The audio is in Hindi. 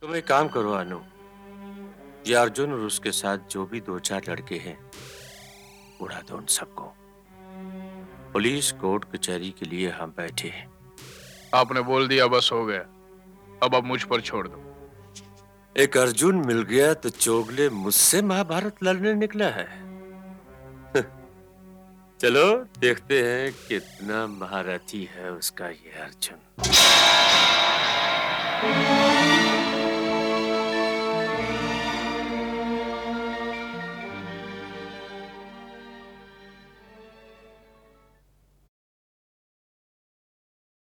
तुम एक काम करो अनु, ये अर्जुन और उसके साथ जो भी दो चार लड़के हैं उड़ा दो उन सबको। पुलिस कोर्ट कचहरी के लिए हम बैठे हैं। आपने बोल दिया, बस हो गया। अब आप मुझ पर छोड़ दो। एक अर्जुन मिल गया तो चोगले मुझसे महाभारत लड़ने निकला है। चलो देखते हैं कितना महारथी है उसका ये अर्जुन।